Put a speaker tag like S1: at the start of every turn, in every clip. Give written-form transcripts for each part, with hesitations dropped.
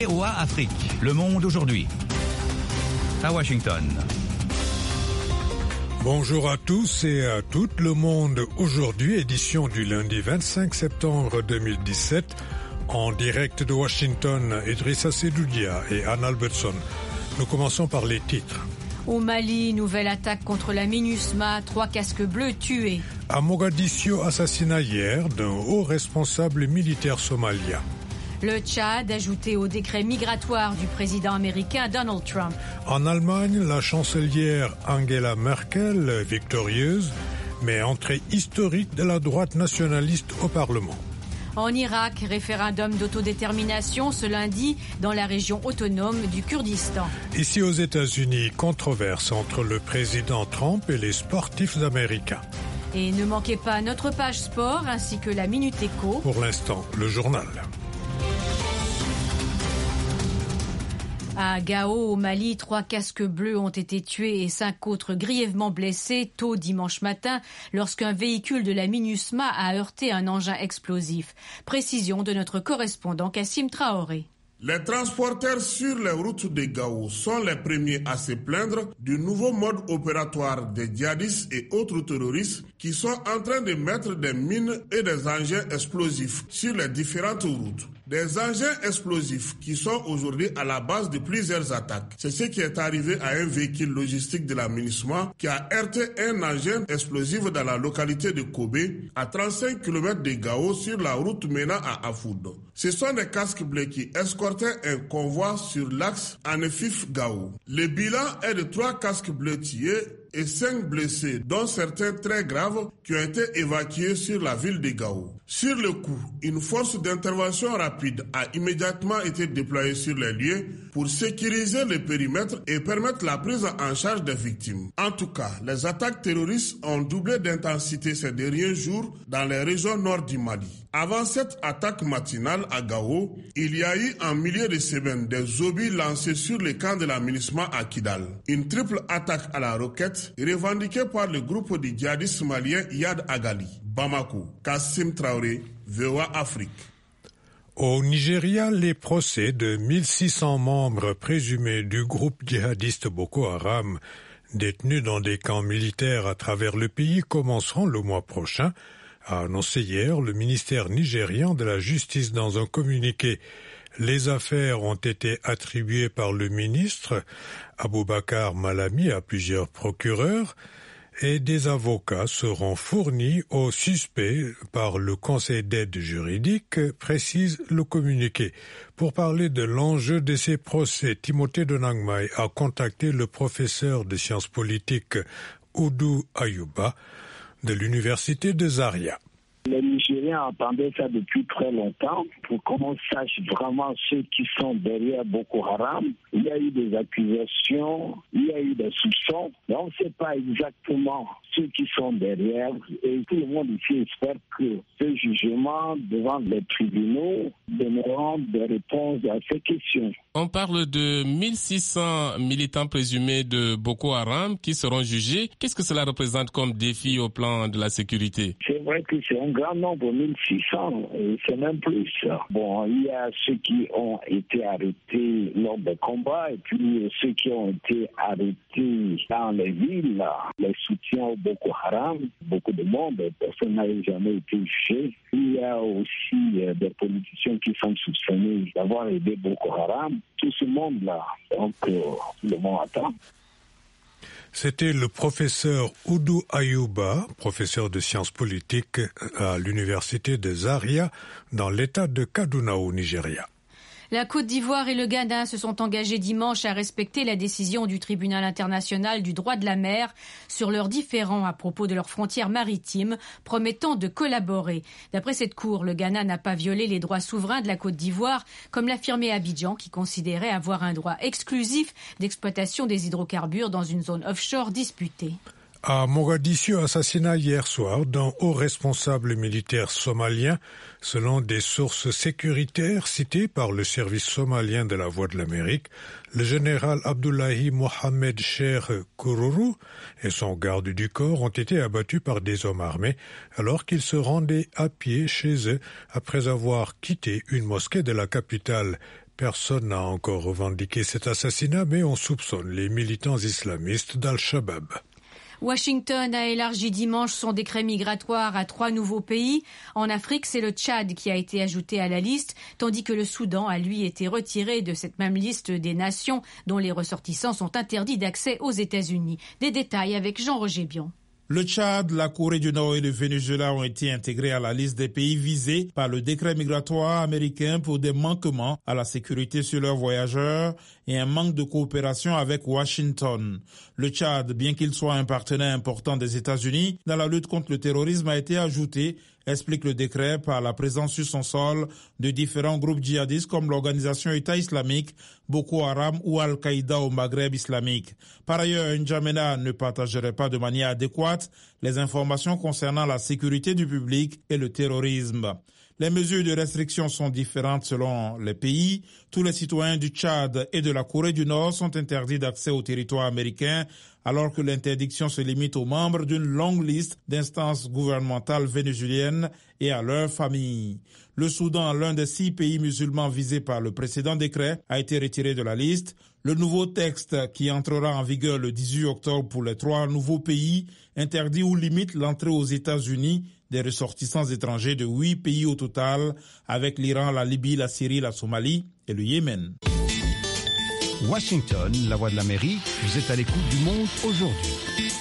S1: VOA Afrique, le monde aujourd'hui. À Washington.
S2: Bonjour à tous et à toutes, le monde aujourd'hui, édition du lundi 25 septembre 2017. En direct de Washington, Idrissa Sedoudia et Anne Albertson. Nous commençons par les titres.
S3: Au Mali, nouvelle attaque contre la MINUSMA, 3 casques bleus tués.
S2: À Mogadiscio, assassinat hier d'un haut responsable militaire somalien.
S3: Le Tchad, ajouté au décret migratoire du président américain Donald Trump.
S2: En Allemagne, la chancelière Angela Merkel, victorieuse, mais entrée historique de la droite nationaliste au Parlement.
S3: En Irak, référendum d'autodétermination ce lundi dans la région autonome du Kurdistan.
S2: Ici aux États-Unis, controverse entre le président Trump et les sportifs américains.
S3: Et ne manquez pas notre page sport ainsi que la Minute Éco.
S2: Pour l'instant, le journal.
S3: À Gao, au Mali, 3 casques bleus ont été tués et 5 autres grièvement blessés tôt dimanche matin lorsqu'un véhicule de la MINUSMA a heurté un engin explosif. Précision de notre correspondant Kassim Traoré.
S4: Les transporteurs sur les routes de Gao sont les premiers à se plaindre du nouveau mode opératoire des djihadistes et autres terroristes qui sont en train de mettre des mines et des engins explosifs sur les différentes routes. Des engins explosifs qui sont aujourd'hui à la base de plusieurs attaques. C'est ce qui est arrivé à un véhicule logistique de la MINUSMA qui a heurté un engin explosif dans la localité de Kobe, à 35 km de Gao sur la route menant à Afoud. Ce sont des casques bleus qui escortaient un convoi sur l'axe Anefif-Gao. Le bilan est de 3 casques bleus tués et 5 blessés, dont certains très graves, qui ont été évacués sur la ville de Gao. Sur le coup, une force d'intervention rapide a immédiatement été déployée sur les lieux pour sécuriser le périmètre et permettre la prise en charge des victimes. En tout cas, les attaques terroristes ont doublé d'intensité ces derniers jours dans les régions nord du Mali. Avant cette attaque matinale à Gao, il y a eu en milieu de semaine des obus lancés sur le camp de la MINUSMA à Kidal. Une triple attaque à la roquette revendiquée par le groupe de djihadistes maliens Yad Agali. Bamako, Kassim Traoré, VOA Afrique.
S2: Au Nigeria, les procès de 1600 membres présumés du groupe djihadiste Boko Haram détenus dans des camps militaires à travers le pays commenceront le mois prochain, a annoncé hier le ministère nigérian de la Justice dans un communiqué. Les affaires ont été attribuées par le ministre Aboubakar Malami à plusieurs procureurs et des avocats seront fournis aux suspects par le Conseil d'aide juridique, précise le communiqué. Pour parler de l'enjeu de ces procès, Timothée Donangmai a contacté le professeur de sciences politiques Oudou Ayouba de l'université de Zaria.
S5: Les Nigériens attendaient ça depuis très longtemps pour qu'on sache vraiment ceux qui sont derrière Boko Haram. Il y a eu des accusations, il y a eu des soupçons, mais on ne sait pas exactement ceux qui sont derrière. Et tout le monde ici espère que ce jugement devant les tribunaux donneront des réponses à ces questions.
S6: On parle de 1600 militants présumés de Boko Haram qui seront jugés. Qu'est-ce que cela représente comme défi au plan de la sécurité?
S5: C'est vrai que c'est un grand nombre, 1600, et c'est même plus. Bon, il y a ceux qui ont été arrêtés lors des combats et puis ceux qui ont été arrêtés dans les villes, les soutiens au Boko Haram. Beaucoup de monde, personne n'a jamais été jugé. Il y a aussi des politiciens qui sont soupçonnés d'avoir aidé Boko Haram. Tout ce monde-là, donc le monde attend.
S2: C'était le professeur Oudou Ayouba, professeur de sciences politiques à l'université de Zaria, dans l'état de Kaduna au Nigeria.
S3: La Côte d'Ivoire et le Ghana se sont engagés dimanche à respecter la décision du tribunal international du droit de la mer sur leurs différends à propos de leurs frontières maritimes, promettant de collaborer. D'après cette cour, le Ghana n'a pas violé les droits souverains de la Côte d'Ivoire, comme l'affirmait Abidjan, qui considérait avoir un droit exclusif d'exploitation des hydrocarbures dans une zone offshore disputée.
S2: À Mogadiscio, assassinat hier soir d'un haut responsable militaire somalien, selon des sources sécuritaires citées par le service somalien de la Voix de l'Amérique. Le général Abdullahi Mohamed Cheikh Kourourou et son garde du corps ont été abattus par des hommes armés alors qu'ils se rendaient à pied chez eux après avoir quitté une mosquée de la capitale Personne n'a encore revendiqué cet assassinat, mais on soupçonne les militants islamistes d'Al-Shabaab.
S3: Washington a élargi dimanche son décret migratoire à 3 nouveaux pays. En Afrique, c'est le Tchad qui a été ajouté à la liste, tandis que le Soudan a lui été retiré de cette même liste des nations dont les ressortissants sont interdits d'accès aux États-Unis. Des détails avec Jean-Roger Bion.
S7: Le Tchad, la Corée du Nord et le Venezuela ont été intégrés à la liste des pays visés par le décret migratoire américain pour des manquements à la sécurité sur leurs voyageurs et un manque de coopération avec Washington. Le Tchad, bien qu'il soit un partenaire important des États-Unis dans la lutte contre le terrorisme, a été ajouté, explique le décret, par la présence sur son sol de différents groupes djihadistes comme l'organisation État islamique, Boko Haram ou Al-Qaïda au Maghreb islamique. Par ailleurs, N'Djamena ne partagerait pas de manière adéquate les informations concernant la sécurité du public et le terrorisme. Les mesures de restriction sont différentes selon les pays. Tous les citoyens du Tchad et de la Corée du Nord sont interdits d'accès au territoire américain, alors que l'interdiction se limite aux membres d'une longue liste d'instances gouvernementales vénézuéliennes et à leurs familles. Le Soudan, l'un des 6 pays musulmans visés par le précédent décret, a été retiré de la liste. Le nouveau texte, qui entrera en vigueur le 18 octobre pour les 3 nouveaux pays, interdit ou limite l'entrée aux États-Unis des ressortissants étrangers de 8 pays au total, avec l'Iran, la Libye, la Syrie, la Somalie et le Yémen.
S1: Washington, la voix de l'Amérique, vous êtes à l'écoute du monde aujourd'hui.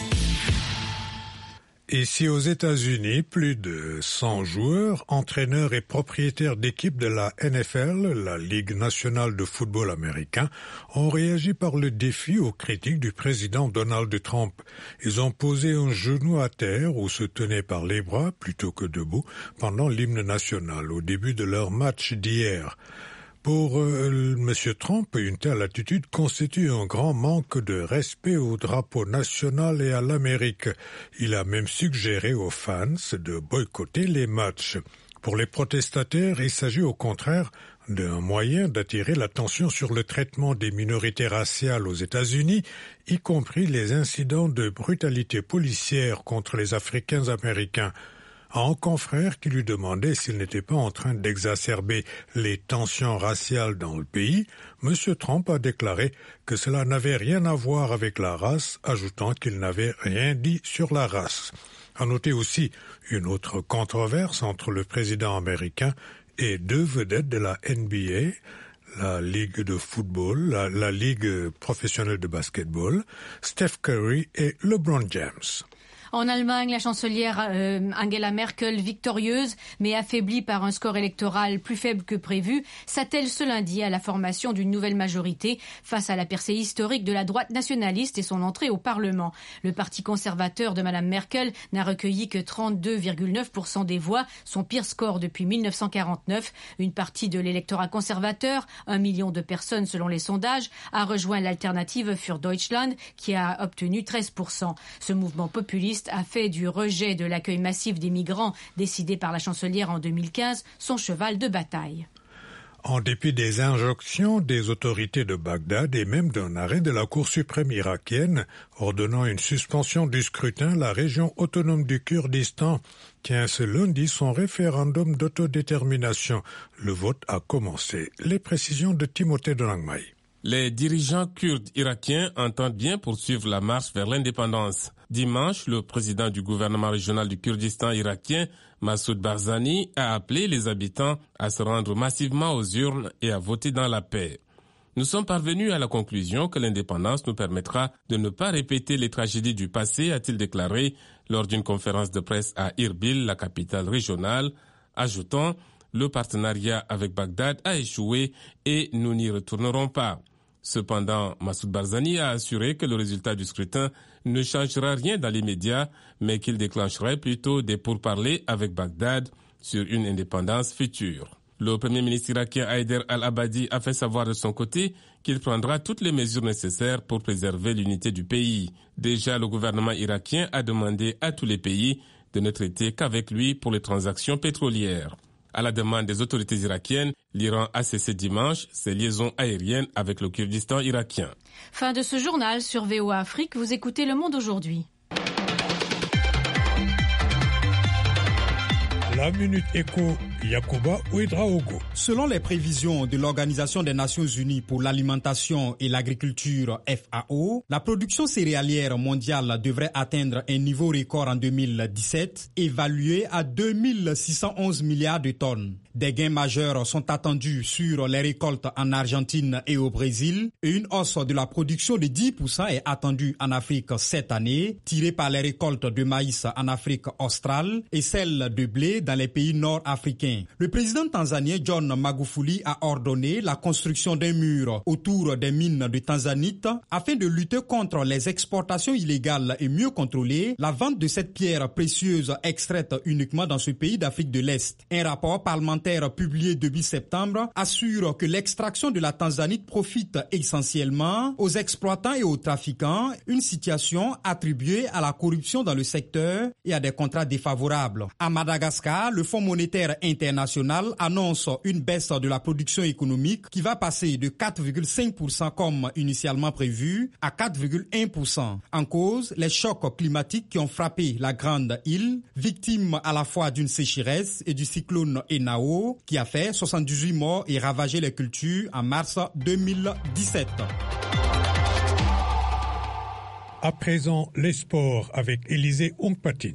S2: Ici aux États-Unis, plus de 100 joueurs, entraîneurs et propriétaires d'équipes de la NFL, la Ligue nationale de football américain, ont réagi par le défi aux critiques du président Donald Trump. Ils ont posé un genou à terre ou se tenaient par les bras plutôt que debout pendant l'hymne national au début de leur match d'hier. Pour M. Trump, une telle attitude constitue un grand manque de respect au drapeau national et à l'Amérique. Il a même suggéré aux fans de boycotter les matchs. Pour les protestataires, il s'agit au contraire d'un moyen d'attirer l'attention sur le traitement des minorités raciales aux États-Unis, y compris les incidents de brutalité policière contre les Africains-Américains. À un confrère qui lui demandait s'il n'était pas en train d'exacerber les tensions raciales dans le pays, M. Trump a déclaré que cela n'avait rien à voir avec la race, ajoutant qu'il n'avait rien dit sur la race. À noter aussi une autre controverse entre le président américain et 2 vedettes de la NBA, la Ligue de football, la Ligue professionnelle de basketball, Steph Curry et LeBron James.
S3: En Allemagne, la chancelière Angela Merkel, victorieuse mais affaiblie par un score électoral plus faible que prévu, s'attelle ce lundi à la formation d'une nouvelle majorité face à la percée historique de la droite nationaliste et son entrée au Parlement. Le parti conservateur de Mme Merkel n'a recueilli que 32,9% des voix, son pire score depuis 1949. Une partie de l'électorat conservateur, 1 million de personnes selon les sondages, a rejoint l'alternative für Deutschland qui a obtenu 13%. Ce mouvement populiste a fait du rejet de l'accueil massif des migrants décidé par la chancelière en 2015 son cheval de bataille.
S2: En dépit des injonctions des autorités de Bagdad et même d'un arrêt de la Cour suprême irakienne ordonnant une suspension du scrutin, la région autonome du Kurdistan tient ce lundi son référendum d'autodétermination. Le vote a commencé. Les précisions de Timothée Donangmai.
S6: Les dirigeants kurdes irakiens entendent bien poursuivre la marche vers l'indépendance. Dimanche, le président du gouvernement régional du Kurdistan irakien, Massoud Barzani, a appelé les habitants à se rendre massivement aux urnes et à voter dans la paix. Nous sommes parvenus à la conclusion que l'indépendance nous permettra de ne pas répéter les tragédies du passé, a-t-il déclaré lors d'une conférence de presse à Irbil, la capitale régionale, ajoutant « Le partenariat avec Bagdad a échoué et nous n'y retournerons pas ». Cependant, Massoud Barzani a assuré que le résultat du scrutin ne changera rien dans l'immédiat, mais qu'il déclencherait plutôt des pourparlers avec Bagdad sur une indépendance future. Le premier ministre irakien Haider al-Abadi a fait savoir de son côté qu'il prendra toutes les mesures nécessaires pour préserver l'unité du pays. Déjà, le gouvernement irakien a demandé à tous les pays de ne traiter qu'avec lui pour les transactions pétrolières. À la demande des autorités irakiennes, l'Iran a cessé dimanche ses liaisons aériennes avec le Kurdistan irakien.
S3: Fin de ce journal sur VOA Afrique. Vous écoutez Le Monde aujourd'hui.
S2: La Minute Éco Yacouba Ouedraogo.
S8: Selon les prévisions de l'Organisation des Nations Unies pour l'alimentation et l'agriculture FAO, la production céréalière mondiale devrait atteindre un niveau record en 2017, évalué à 2611 milliards de tonnes. Des gains majeurs sont attendus sur les récoltes en Argentine et au Brésil et une hausse de la production de 10% est attendue en Afrique cette année, tirée par les récoltes de maïs en Afrique australe et celle de blé dans les pays nord-africains. Le président tanzanien John Magufuli a ordonné la construction d'un mur autour des mines de tanzanite afin de lutter contre les exportations illégales et mieux contrôler la vente de cette pierre précieuse extraite uniquement dans ce pays d'Afrique de l'Est. Un rapport parlementaire publié début septembre assure que l'extraction de la tanzanite profite essentiellement aux exploitants et aux trafiquants, une situation attribuée à la corruption dans le secteur et à des contrats défavorables. À Madagascar, le Fonds monétaire international annonce une baisse de la production économique qui va passer de 4,5% comme initialement prévu à 4,1%. En cause, les chocs climatiques qui ont frappé la grande île, victime à la fois d'une sécheresse et du cyclone Enao qui a fait 78 morts et ravagé les cultures en mars 2017.
S2: À présent, les sports avec Élisée Ongpatine.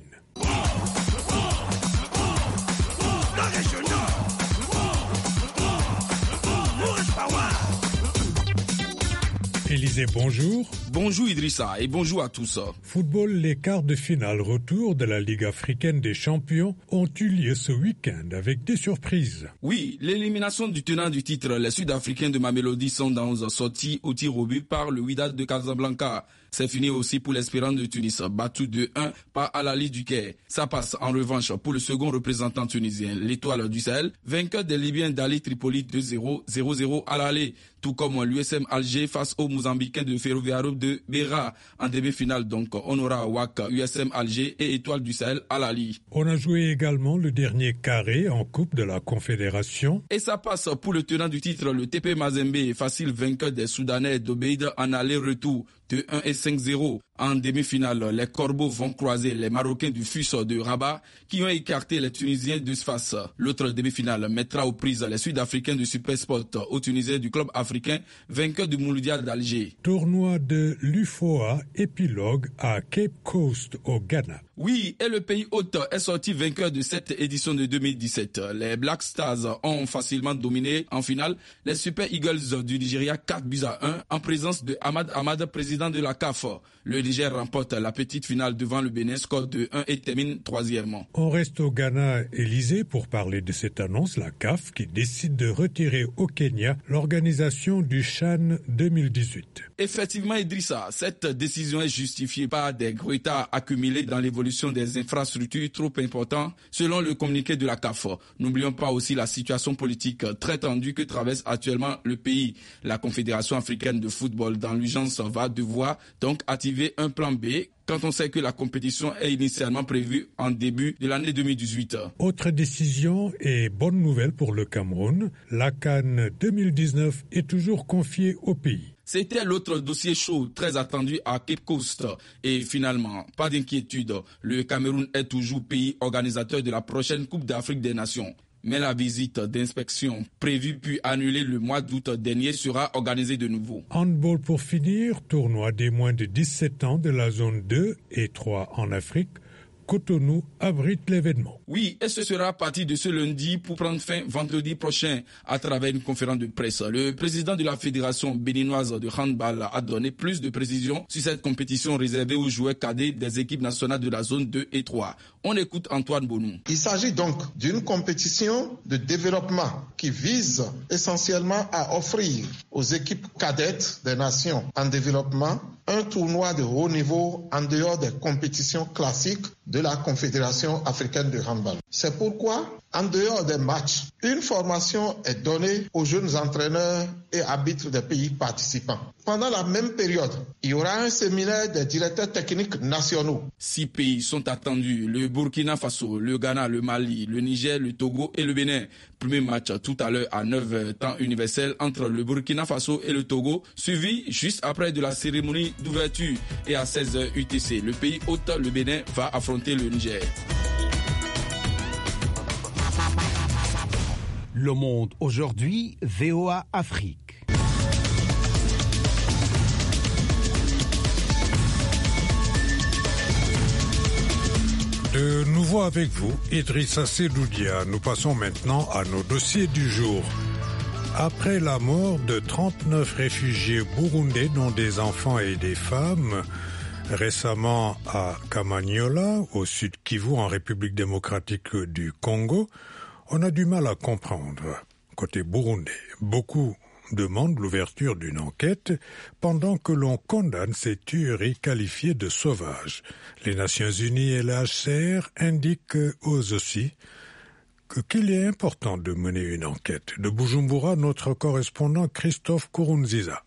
S2: Élisée, bonjour.
S9: Bonjour Idrissa et bonjour à tous.
S2: Football, les quarts de finale retour de la Ligue africaine des champions ont eu lieu ce week-end avec des surprises.
S9: Oui, l'élimination du tenant du titre, les Sud-Africains de Mamelodi Sundowns sortis au tir au but par le Wydad de Casablanca. C'est fini aussi pour l'Espérance de Tunis, battu 2-1 par Al Ahly du Caire. Ça passe en revanche pour le second représentant tunisien, l'Étoile du Sahel, vainqueur des Libyens d'Ali Tripoli 2-0, 0-0 à l'aller, tout comme l'USM Alger face aux Mozambicains de Ferroviario de Beira. En demi-finale donc, on aura WAC, USM Alger et Étoile du Sahel Al Ahly.
S2: On a joué également le dernier carré en Coupe de la Confédération.
S9: Et ça passe pour le tenant du titre, le TP Mazembe, facile vainqueur des Soudanais d'Obeid en aller-retour. 2-1 et 5-0. En demi-finale, les Corbeaux vont croiser les Marocains du FUS de Rabat qui ont écarté les Tunisiens de Sfax. L'autre demi-finale mettra aux prises les Sud-Africains du Supersport aux Tunisiens du club africain vainqueur du Mondial d'Alger.
S2: Tournoi de l'UFOA épilogue à Cape Coast au Ghana.
S9: Oui, et le pays hôte est sorti vainqueur de cette édition de 2017. Les Black Stars ont facilement dominé en finale les Super Eagles du Nigeria 4-1 en présence de Ahmad, président de la CAF. Le Niger remporte la petite finale devant le Bénin, score de 1 et termine 3e.
S2: On reste au Ghana, Élysée, pour parler de cette annonce, la CAF qui décide de retirer au Kenya l'organisation du CHAN 2018.
S9: Effectivement, Idrissa, cette décision est justifiée par des retards accumulés dans l'évolution des infrastructures trop importants, selon le communiqué de la CAF. N'oublions pas aussi la situation politique très tendue que traverse actuellement le pays. La Confédération africaine de football, dans l'urgence, va devoir donc activer un plan B quand on sait que la compétition est initialement prévue en début de l'année 2018.
S2: Autre décision et bonne nouvelle pour le Cameroun, la CAN 2019 est toujours confiée au pays.
S9: C'était l'autre dossier chaud très attendu à Cape Coast. Et finalement, pas d'inquiétude, le Cameroun est toujours pays organisateur de la prochaine Coupe d'Afrique des Nations. Mais la visite d'inspection prévue puis annulée le mois d'août dernier sera organisée de nouveau.
S2: Handball pour finir, tournoi des moins de 17 ans de la zone 2 et 3 en Afrique. Cotonou abrite l'événement.
S9: Oui, et ce sera à partir de ce lundi pour prendre fin vendredi prochain à travers une conférence de presse. Le président de la Fédération béninoise de handball a donné plus de précisions sur cette compétition réservée aux joueurs cadets des équipes nationales de la zone 2 et 3. On écoute Antoine Bonou.
S10: Il s'agit donc d'une compétition de développement qui vise essentiellement à offrir aux équipes cadettes des nations en développement un tournoi de haut niveau en dehors des compétitions classiques de la Confédération africaine de handball. C'est pourquoi, en dehors des matchs, une formation est donnée aux jeunes entraîneurs et arbitres des pays participants. Pendant la même période, il y aura un séminaire des directeurs techniques nationaux.
S9: 6 pays sont attendus, le Burkina Faso, le Ghana, le Mali, le Niger, le Togo et le Bénin. Premier match tout à l'heure à 9h temps universel entre le Burkina Faso et le Togo, suivi juste après de la cérémonie d'ouverture. Et à 16h UTC, le pays hôte, le Bénin, va affronter le Niger.
S11: Le Monde aujourd'hui, VOA Afrique.
S2: De nouveau avec vous, Idrissa Seloudia. Nous passons maintenant à nos dossiers du jour. Après la mort de 39 réfugiés burundais, dont des enfants et des femmes, récemment à Kamanyola, au sud Kivu, en République démocratique du Congo, on a du mal à comprendre. Côté burundais, beaucoup demandent l'ouverture d'une enquête pendant que l'on condamne ces tueries qualifiées de sauvages. Les Nations Unies et la HCR indiquent eux aussi qu'il est important de mener une enquête. De Bujumbura, notre correspondant Christophe Kurunziza.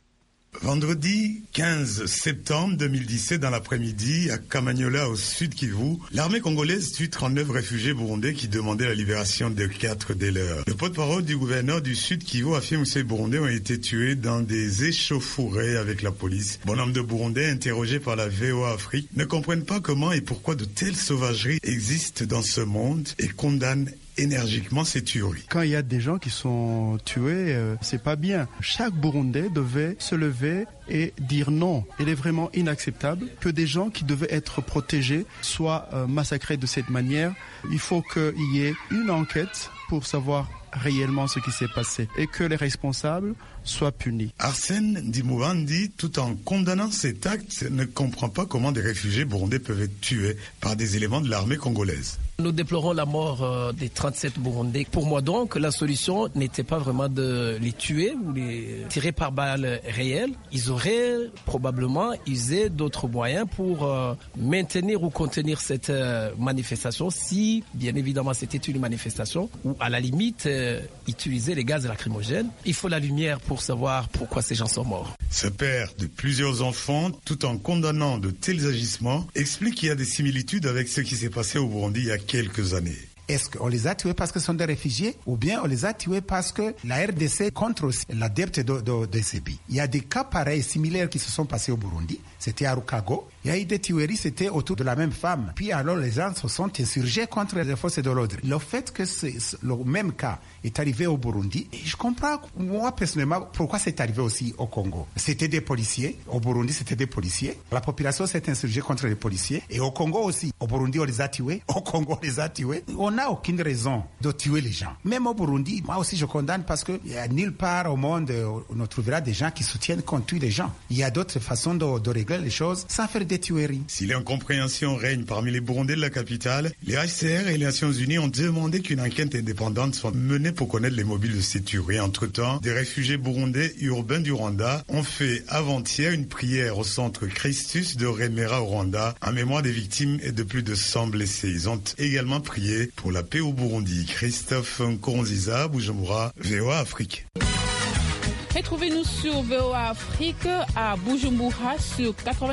S12: Vendredi 15 septembre 2017, dans l'après-midi, à Kamanyola, au sud Kivu, l'armée congolaise tue 39 réfugiés burundais qui demandaient la libération de 4 des leurs. Le porte-parole du gouverneur du sud Kivu affirme que ces Burundais ont été tués dans des échauffourées avec la police. Bon nombre de Burundais interrogés par la VOA Afrique ne comprennent pas comment et pourquoi de telles sauvageries existent dans ce monde et condamnent énergiquement ces tueries.
S13: Quand il y a des gens qui sont tués, c'est pas bien. Chaque Burundais devait se lever et dire non. Il est vraiment inacceptable que des gens qui devaient être protégés soient massacrés de cette manière. Il faut qu'il y ait une enquête pour savoir réellement ce qui s'est passé et que les responsables soient punis.
S12: Arsène Ndimoubandi, tout en condamnant cet acte, ne comprend pas comment des réfugiés burundais peuvent être tués par des éléments de l'armée congolaise.
S14: Nous déplorons la mort des 37 Burundais. Pour moi donc, la solution n'était pas vraiment de les tuer ou les tirer par balles réelles. Ils auraient probablement usé d'autres moyens pour maintenir ou contenir cette manifestation si, bien évidemment, c'était une manifestation ou à la limite, utiliser les gaz lacrymogènes. Il faut la lumière pour savoir pourquoi ces gens sont morts.
S12: Ce père de plusieurs enfants, tout en condamnant de tels agissements, explique qu'il y a des similitudes avec ce qui s'est passé au Burundi il y a quelques années.
S15: Est-ce qu'on les a tués parce que ce sont des réfugiés ou bien on les a tués parce que la RDC contre aussi l'adepte de CEPI. Il y a des cas pareils, similaires qui se sont passés au Burundi. C'était à Rukago. Il y a eu des tueries, c'était autour de la même femme. Puis alors les gens se sont insurgés contre les forces de l'ordre. Le fait que le même cas est arrivé au Burundi, je comprends moi personnellement pourquoi c'est arrivé aussi au Congo. C'était des policiers. Au Burundi, c'était des policiers. La population s'est insurgée contre les policiers. Et au Congo aussi. Au Burundi, on les a tués. Au Congo, on les a tués. On n'a aucune raison de tuer les gens. Même au Burundi, moi aussi je condamne parce qu'il n'y a nulle part au monde où on trouvera des gens qui soutiennent qu'on tue les gens. Il y a d'autres façons de régler les choses sans faire des tueries.
S12: Si l'incompréhension règne parmi les Burundais de la capitale, les HCR et les Nations Unies ont demandé qu'une enquête indépendante soit menée pour connaître les mobiles de ces tueries. Entre-temps, des réfugiés burundais urbains du Rwanda ont fait avant-hier une prière au centre Christus de Remera au Rwanda en mémoire des victimes et de plus de 100 blessés. Ils ont également prié pour la paix au Burundi. Christophe Nkurunziza, Bujumbura, VOA Afrique.
S16: Retrouvez-nous sur VOA Afrique à Bujumbura sur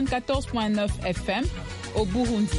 S16: 94.9 FM au Burundi.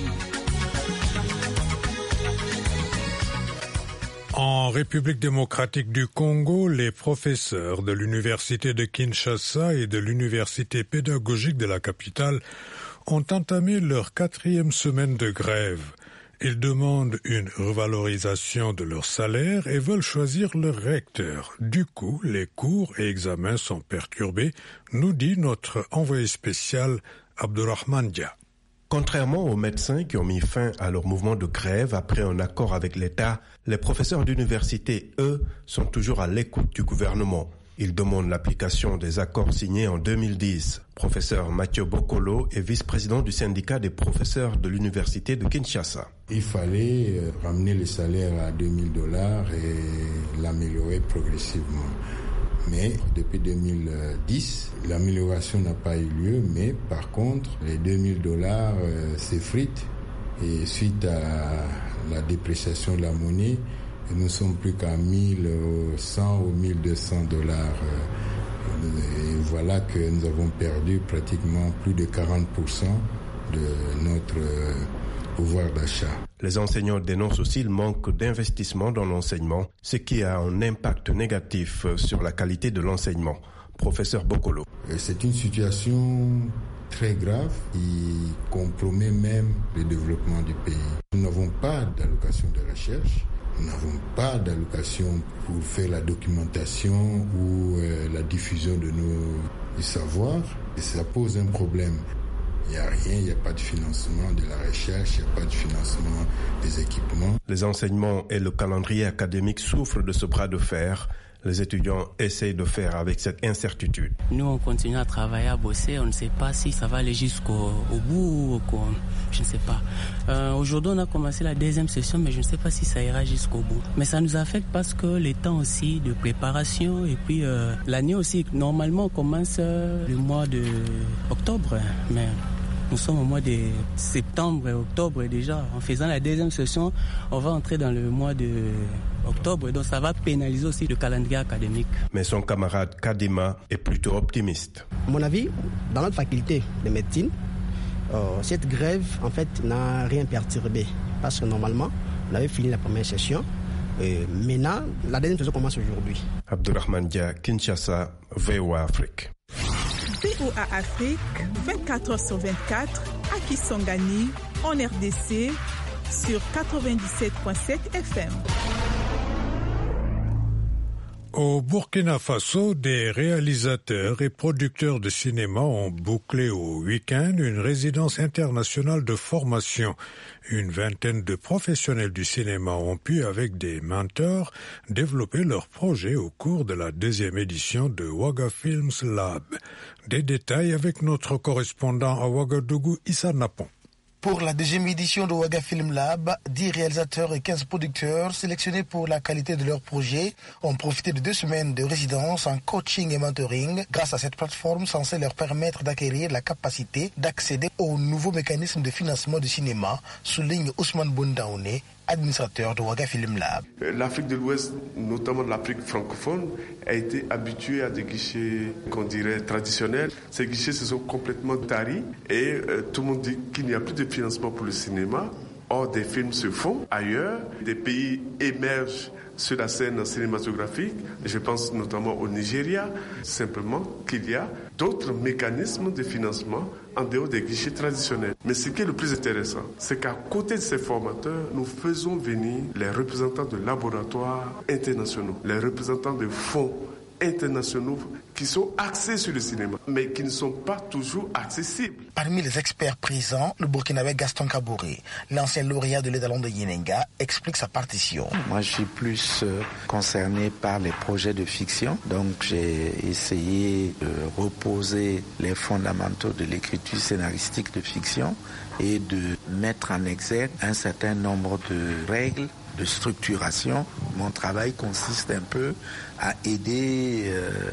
S2: En République démocratique du Congo, les professeurs de l'université de Kinshasa et de l'université pédagogique de la capitale ont entamé leur 4e semaine de grève. Ils demandent une revalorisation de leur salaire et veulent choisir leur recteur. Du coup, les cours et examens sont perturbés, nous dit notre envoyé spécial Abdourahmane Dia.
S17: Contrairement aux médecins qui ont mis fin à leur mouvement de grève après un accord avec l'État, les professeurs d'université, eux, sont toujours à l'écoute du gouvernement. Ils demandent l'application des accords signés en 2010. Professeur Mathieu Bokolo est vice-président du syndicat des professeurs de l'université de Kinshasa.
S18: Il fallait ramener le salaire à $2000 et l'améliorer progressivement. Mais depuis 2010, l'amélioration n'a pas eu lieu, mais par contre, les $2000 s'effritent et suite à la dépréciation de la monnaie, nous ne sommes plus qu'à 1100 ou $1200. Et voilà que nous avons perdu pratiquement plus de 40% de notre pouvoir d'achat.
S17: Les enseignants dénoncent aussi le manque d'investissement dans l'enseignement, ce qui a un impact négatif sur la qualité de l'enseignement. Professeur Bokolo.
S18: C'est une situation très grave qui compromet même le développement du pays. Nous n'avons pas d'allocation de recherche. Nous n'avons pas d'allocation pour faire la documentation ou la diffusion de nos savoirs. Et ça pose un problème. Il n'y a rien, il n'y a pas de financement de la recherche, il n'y a pas de financement des équipements.
S17: Les enseignements et le calendrier académique souffrent de ce bras de fer. Les étudiants essayent de faire avec cette incertitude.
S19: Nous, on continue à travailler, à bosser. On ne sait pas si ça va aller jusqu'au bout. Je ne sais pas. Aujourd'hui, on a commencé la deuxième session, mais je ne sais pas si ça ira jusqu'au bout. Mais ça nous affecte parce que les temps aussi de préparation et puis l'année aussi. Normalement, on commence le mois d'octobre, mais nous sommes au mois de septembre et octobre déjà. En faisant la deuxième session, on va entrer dans le mois d'octobre. Donc ça va pénaliser aussi le calendrier académique.
S17: Mais son camarade Kadima est plutôt optimiste.
S20: À mon avis, dans notre faculté de médecine, cette grève en fait n'a rien perturbé. Parce que normalement, on avait fini la première session. Maintenant, la deuxième session commence aujourd'hui.
S17: Abdurrahman Dia, Kinshasa, VOA Afrique.
S16: VOA Afrique, 24h/24, à Kisangani, en RDC, sur 97.7 FM.
S2: Au Burkina Faso, des réalisateurs et producteurs de cinéma ont bouclé au week-end une résidence internationale de formation. Une vingtaine de professionnels du cinéma ont pu, avec des mentors, développer leurs projets au cours de la deuxième édition de Ouaga Films Lab. Des détails avec notre correspondant à Ouagadougou, Issa Napon.
S21: Pour la deuxième édition de Ouaga Film Lab, 10 réalisateurs et 15 producteurs sélectionnés pour la qualité de leurs projets ont profité de 2 semaines de résidence en coaching et mentoring grâce à cette plateforme censée leur permettre d'acquérir la capacité d'accéder aux nouveaux mécanismes de financement du cinéma, souligne Ousmane Boundaouné, administrateur de Ouaga Film Lab.
S22: L'Afrique de l'Ouest, notamment l'Afrique francophone, a été habituée à des guichets qu'on dirait traditionnels. Ces guichets se sont complètement taris et tout le monde dit qu'il n'y a plus de financement pour le cinéma. Or, des films se font ailleurs, des pays émergent sur la scène cinématographique. Je pense notamment au Nigeria, simplement qu'il y a d'autres mécanismes de financement en dehors des guichets traditionnels. Mais ce qui est le plus intéressant, c'est qu'à côté de ces formateurs, nous faisons venir les représentants de laboratoires internationaux, les représentants de fonds internationaux qui sont axés sur le cinéma, mais qui ne sont pas toujours accessibles.
S21: Parmi les experts présents, le Burkinabé Gaston Kabouré, l'ancien lauréat de l'étalon de Yenenga, explique sa partition.
S23: Moi, je suis plus concerné par les projets de fiction, donc j'ai essayé de reposer les fondamentaux de l'écriture scénaristique de fiction et de mettre en exergue un certain nombre de règles de structuration. Mon travail consiste un peu à aider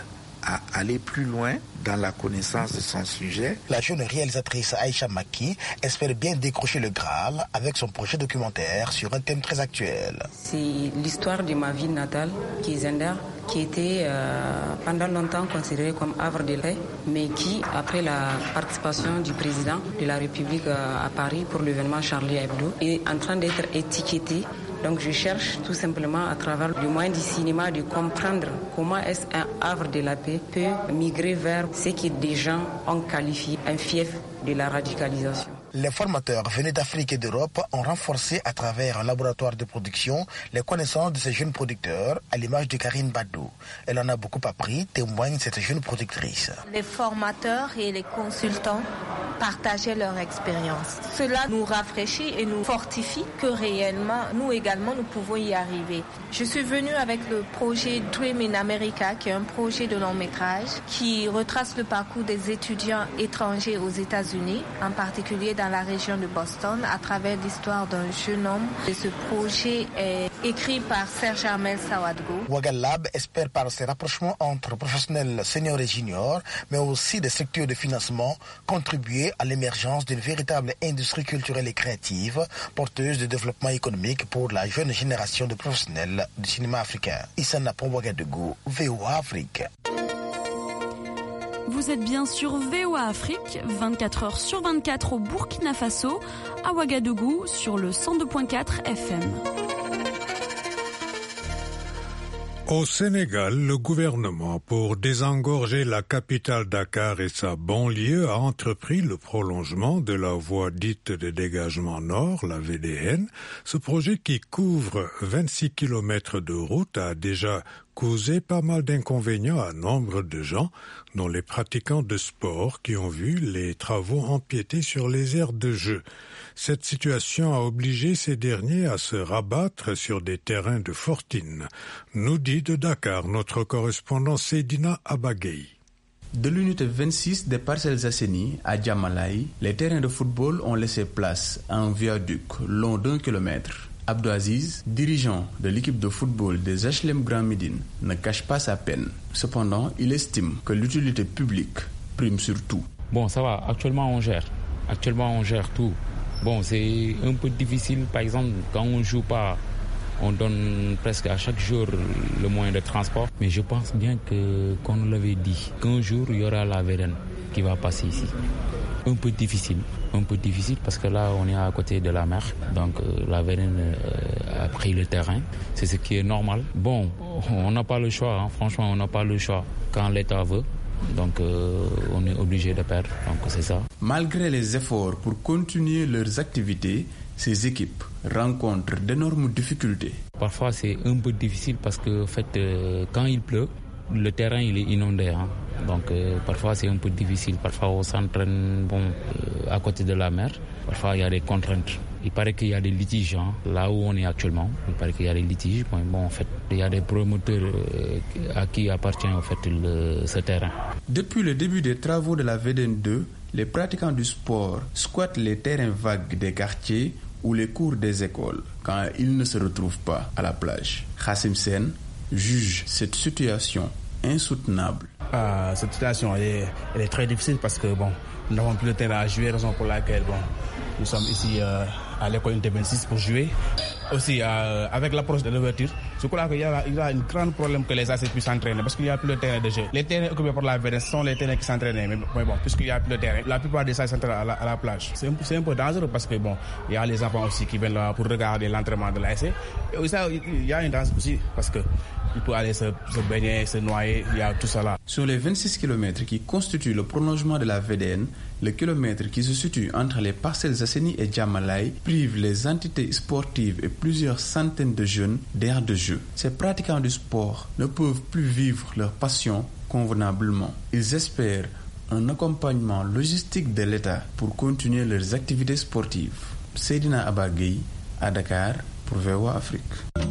S23: à aller plus loin dans la connaissance de son sujet.
S21: La jeune réalisatrice Aïcha Maki espère bien décrocher le Graal avec son projet documentaire sur un thème très actuel.
S24: C'est l'histoire de ma ville natale, qui est Zender, qui était pendant longtemps considérée comme havre de paix, mais qui, après la participation du président de la République à Paris pour l'événement Charlie Hebdo, est en train d'être étiquetée. Donc je cherche tout simplement à travers le moyen du cinéma de comprendre comment est-ce un havre de la paix peut migrer vers ce que des gens ont qualifié un fief de la radicalisation.
S21: Les formateurs venus d'Afrique et d'Europe ont renforcé à travers un laboratoire de production les connaissances de ces jeunes producteurs, à l'image de Karine Badou. Elle en a beaucoup appris, témoigne cette jeune productrice.
S25: Les formateurs et les consultants partageaient leur expérience. Cela nous rafraîchit et nous fortifie que réellement, nous également, nous pouvons y arriver. Je suis venue avec le projet Dream in America, qui est un projet de long métrage qui retrace le parcours des étudiants étrangers aux États-Unis, en particulier dans la région de Boston, à travers l'histoire d'un jeune homme. Et ce projet est écrit par Serge Armel Sawadgo.
S21: Ouaga Lab espère par ces rapprochements entre professionnels seniors et juniors, mais aussi des structures de financement, contribuer à l'émergence d'une véritable industrie culturelle et créative, porteuse de développement économique pour la jeune génération de professionnels du cinéma africain. Issa Napon, Ouagadougou, VOA Afrique.
S26: Vous êtes bien sur VOA Afrique, 24h/24 au Burkina Faso, à Ouagadougou, sur le 102.4 FM.
S2: Au Sénégal, le gouvernement, pour désengorger la capitale Dakar et sa banlieue, a entrepris le prolongement de la voie dite de dégagement nord, la VDN. Ce projet qui couvre 26 km de route a déjà causé pas mal d'inconvénients à nombre de gens, dont les pratiquants de sport qui ont vu les travaux empiéter sur les aires de jeu. Cette situation a obligé ces derniers à se rabattre sur des terrains de fortune, nous dit de Dakar notre correspondant Seydina Abagay.
S1: De l'unité 26 des Parcelles Assainies à Djamalaï, les terrains de football ont laissé place à un viaduc long d'1 kilomètre. Abdou Aziz, dirigeant de l'équipe de football des HLM Grand Médine, ne cache pas sa peine. Cependant, il estime que l'utilité publique prime sur tout.
S3: Bon, ça va, actuellement on gère tout. Bon, c'est un peu difficile, par exemple, quand on ne joue pas, on donne presque à chaque jour le moyen de transport. Mais je pense bien qu'on nous l'avait dit, qu'un jour, il y aura la VDN qui va passer ici. Un peu difficile parce que là, on est à côté de la mer. Donc, la VDN a pris le terrain. C'est ce qui est normal. Bon, on n'a pas le choix, hein. Franchement, on n'a pas le choix quand l'État veut. Donc on est obligé de perdre, donc c'est ça.
S1: Malgré les efforts pour continuer leurs activités, ces équipes rencontrent d'énormes difficultés.
S3: Parfois c'est un peu difficile parce que en fait, quand il pleut, le terrain il est inondé. Hein. Donc parfois c'est un peu difficile. Parfois on s'entraîne à côté de la mer. Parfois il y a des contraintes. Il paraît qu'il y a des litiges, hein, là où on est actuellement. Il paraît qu'il y a des litiges. Bon, en fait, il y a des promoteurs à qui appartient en fait ce terrain.
S1: Depuis le début des travaux de la VDN 2, les pratiquants du sport squattent les terrains vagues des quartiers ou les cours des écoles quand ils ne se retrouvent pas à la plage. Khassim Sen juge cette situation insoutenable.
S4: Cette situation elle est très difficile parce que nous n'avons plus le terrain à jouer, raison pour laquelle nous sommes ici à l'école unité 26 pour jouer. Aussi, avec l'approche de l'ouverture, je crois qu'il y a un grand problème que les AC puissent s'entraîner parce qu'il n'y a plus de terrain de jeu. Les terrains occupés par la VDN sont les terrains qui s'entraînaient, mais puisqu'il n'y a plus de terrain, la plupart des AC s'entraînent à la plage. C'est un peu dangereux parce que il y a les enfants aussi qui viennent là pour regarder l'entraînement de l'AC. Et aussi, il y a une danger aussi parce que il peut aller se baigner, se noyer, il y a tout ça là.
S1: Sur les 26 km qui constituent le prolongement de la VDN, le kilomètre qui se situe entre les Parcelles Assainies et Djamalaï prive les entités sportives et plusieurs centaines de jeunes d'aires de jeu. Ces pratiquants du sport ne peuvent plus vivre leur passion convenablement. Ils espèrent un accompagnement logistique de l'État pour continuer leurs activités sportives. Seydina Abagay à Dakar pour VOA Afrique.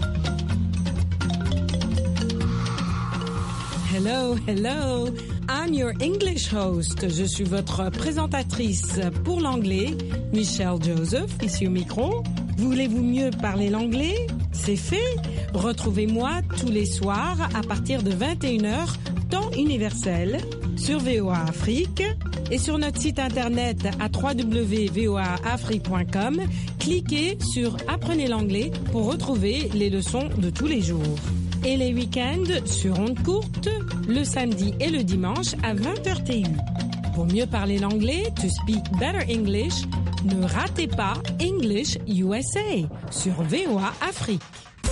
S5: Hello, hello. I'm your English host. Je suis votre présentatrice pour l'anglais, Michelle Joseph, ici au micro. Voulez-vous mieux parler l'anglais? C'est fait. Retrouvez-moi tous les soirs à partir de 21h, temps universel, sur VOA Afrique et sur notre site internet à www.voaafrique.com. Cliquez sur Apprenez l'anglais pour retrouver les leçons de tous les jours. Et les week-ends sur ondes courtes, le samedi et le dimanche à 20h TU. Pour mieux parler l'anglais, to speak better English, ne ratez pas English USA sur VOA Afrique.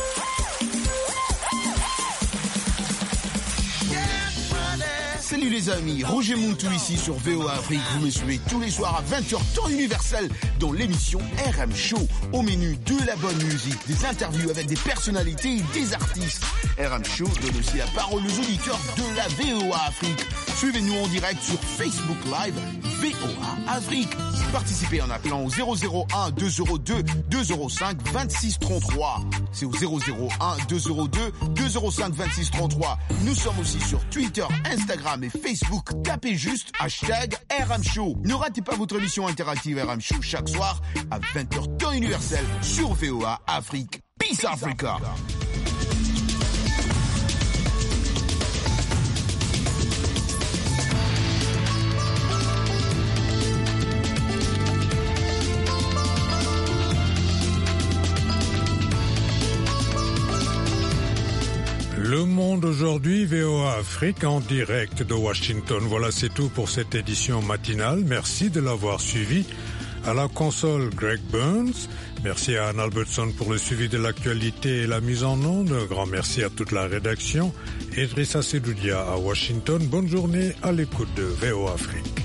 S6: Salut les amis, Roger Mountou ici sur VOA Afrique. Vous me suivez tous les soirs à 20h temps universel dans l'émission RM Show. Au menu de la bonne musique, des interviews avec des personnalités et des artistes. RM Show donne aussi la parole aux auditeurs de la VOA Afrique. Suivez-nous en direct sur Facebook Live VOA Afrique. Participez en appelant au 001 202 205 26 33. C'est au 001 202 205 26 33. Nous sommes aussi sur Twitter, Instagram et Facebook. Tapez juste #RM Show. Ne ratez pas votre émission interactive RM Show chaque soir à 20h temps universel sur VOA Afrique. Peace Africa.
S2: Le Monde aujourd'hui, VOA Afrique en direct de Washington. Voilà, c'est tout pour cette édition matinale. Merci de l'avoir suivi. À la console, Greg Burns. Merci à Anne Albertson pour le suivi de l'actualité et la mise en onde. Un grand merci à toute la rédaction. Idrissa Sedoudia à Washington. Bonne journée à l'écoute de VOA Afrique.